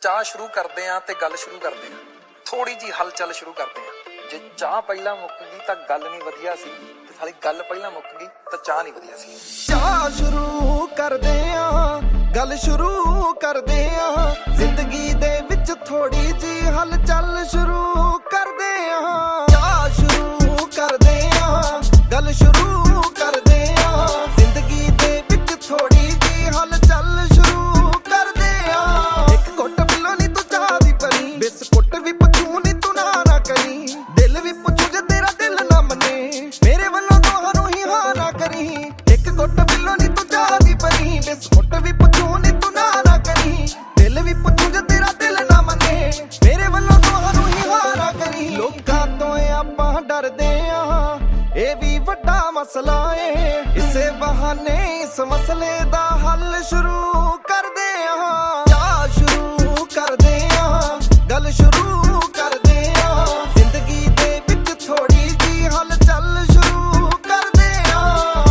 ਚਾਹ ਸ਼ੁਰੂ ਕਰਦੇ ਆ ਤੇ ਗੱਲ ਸ਼ੁਰੂ ਕਰਦੇ ਆ, ਥੋੜੀ ਜੀ ਹਲਚਲ ਸ਼ੁਰੂ ਕਰਦੇ ਆ। ਜੇ ਚਾਹ ਪਹਿਲਾਂ ਮੁੱਕ ਗਈ ਤਾਂ ਗੱਲ ਨਹੀਂ ਵਧੀਆ ਸੀ, ਤੇ ਸਾਲੀ ਗੱਲ ਪਹਿਲਾਂ ਮੁੱਕ ਗਈ ਤਾਂ ਚਾਹ ਨਹੀਂ ਵਧੀਆ ਸੀ। ਚਾਹ ਸ਼ੁਰੂ ਕਰਦੇ ਆ, ਗੱਲ ਸ਼ੁਰੂ ਕਰਦੇ ਆ, ਜ਼ਿੰਦਗੀ ਦੇ ਵਿੱਚ ਥੋੜੀ ਜੀ ਹਲਚਲ ਸ਼ੁਰੂ ਕਰਦੇ ਆ। ਚਾਹ ਸ਼ੁਰੂ ਕਰਦੇ ਆ, ਗੱਲ ਸ਼ੁਰੂ ਕਰਦੇ ਆ, ਜ਼ਿੰਦਗੀ ਦੇ ਵਿੱਚ ਥੋੜੀ ਜੀ ਹਲਚਲ ਸ਼ੁਰੂ ਕਰਦੇ ਆ। ਇੱਕ ਘੁੱਟ ਪੀਲੋ ਨੀ ਤੂੰ ਚਾਹ ਦੀ ਪਰੀ, ਬਿਸਕੁਟ ਵੀ ਪੁੱਛੂ ਨੀ ਤੂੰ ਨਾ ਕਰੀ, ਦਿਲ ਵੀ ਪੁੱਛੂ ਜੇ ਤੇਰਾ ਦਿਲ ਨਾ ਮੰਨੇ, ਮੇਰੇ ਵੱਲੋਂ ਤੁਹਾਨੂੰ ਹੀ ਹਾਂ ਨਾ ਕਰੀ। ਇੱਕ ਘੁੱਟ ਪੀਲੋ ਨੀ ਤੂੰ ਚਾਹ ਦੀ ਪਰੀ, ਬਿਸਕੁਟ ਵੀ ਪੁੱਛੂ ਨੀ ਤੂੰ ਨਾ ਕਰੀ, ਦਿਲ ਵੀ ਪੁੱਛੂ ਜੇ ਤੇਰਾ ਦਿਲ ਨਾ ਮੰਨੇ, ਮੇਰੇ ਵੱਲੋਂ ਤੁਹਾਨੂੰ ਹੀ ਹਾਂ ਨਾ ਕਰੀ। ਲੋਕਾਂ ਤੋਂ ਆਪਾਂ ਡਰਦੇ ਆ, ਇਹ ਵੀ ਵੱਡਾ ਮਸਲਾ ਏ, ਇਸੇ ਬਹਾਨੇ ਇਸ ਮਸਲੇ ਦਾ ਹੱਲ ਸ਼ੁਰੂ ਕਰਦੇ ਆ। ਚਾਹ ਸ਼ੁਰੂ ਕਰਦੇ ਆ, ਗੱਲ ਸ਼ੁਰੂ ਕਰਦੇ ਆ, ਜ਼ਿੰਦਗੀ ਦੇ ਵਿੱਚ ਥੋੜੀ ਜੀ ਹਲਚਲ ਸ਼ੁਰੂ ਕਰਦੇ ਆ।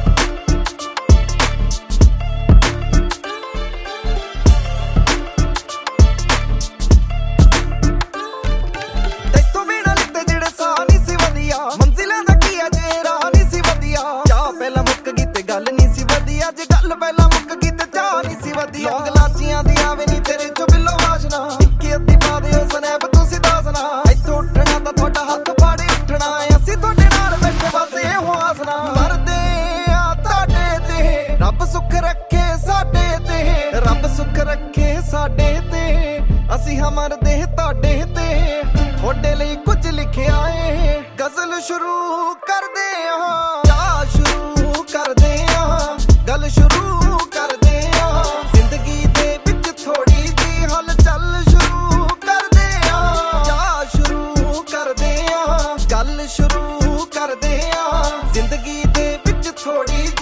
ਤੈਥੋਂ ਬਿਨਾਂ ਲਿੱਤੇ ਜਿਹੜੇ ਸਾਹ ਨਹੀਂ ਸੀ ਵਧੀਆ, ਮੰਜ਼ਿਲਾਂ ਦਾ ਕੀ ਆ ਜੇ ਰਾਹ ਨਹੀਂ ਸੀ ਵਧੀਆ। ਚਾਹ ਪਹਿਲਾਂ ਮੁੱਕ ਗਈ ਤੇ ਗੱਲ ਨਹੀਂ ਸੀ ਵਧੀਆ, ਜੇ ਗੱਲ ਪਹਿਲਾਂ ਮੁੱਕ ਗਈ ਤੇ ਚਾਹ ਨਹੀਂ ਸੀ ਵਧੀਆ। ਲੌਂਗ ਲਾਚੀਆਂ ਦੀ ਆਵੇ ਨਹੀਂ ਤੇਰੇ ਚੋਂ ਬਿੱਲੋ ਵਾਸ਼ਨਾ, ਇੱਕੀ ਅੱਧੀ ਪਾ ਦਿਓ ਸਨੈਪ ਤੁਸੀਂ ਦੱਸਣਾ, ਇੱਥੋਂ ਉੱਠਣਾ ਤਾਂ ਤੁਹਾਡਾ ਹੱਥ ਫਾੜੇ ਉੱਠਣਾ, ਅਸੀਂ ਤੁਹਾਡੇ ਨਾਲ ਬੈਠੇ ਬਸ ਇਹੋ ਆਸਨਾ। ਮਰਦੇ ਆ ਤੁਹਾਡੇ ਤੇ, ਰੱਬ ਸੁੱਖ ਰੱਖੇ ਸਾਡੇ ਤੇ, ਰੱਬ ਸੁੱਖ ਰੱਖੇ ਸਾਡੇ ਤੇ, ਅਸੀਂ ਮਰਦੇ ਤੁਹਾਡੇ ਤੇ, ਤੁਹਾਡੇ ਲਈ ਕੁਝ ਲਿਖਿਆ ਏ, ਗਜ਼ਲ ਸ਼ੁਰੂ ਕਰਦੇ ਆ। ਚਾਹ ਸ਼ੁਰੂ ਕਰਦੇ ਆ, ਗੱਲ ਸ਼ੁਰੂ ਕਰਦੇ ਆ, ਜ਼ਿੰਦਗੀ ਦੇ ਵਿੱਚ ਥੋੜੀ ਜੀ ਹਲਚਲ ਸ਼ੁਰੂ ਕਰਦੇ ਆ। ਚਾਹ ਸ਼ੁਰੂ ਕਰਦੇ ਆ, ਗੱਲ ਸ਼ੁਰੂ ਕਰਦੇ ਆ, ਜ਼ਿੰਦਗੀ ਦੇ ਵਿੱਚ ਥੋੜੀ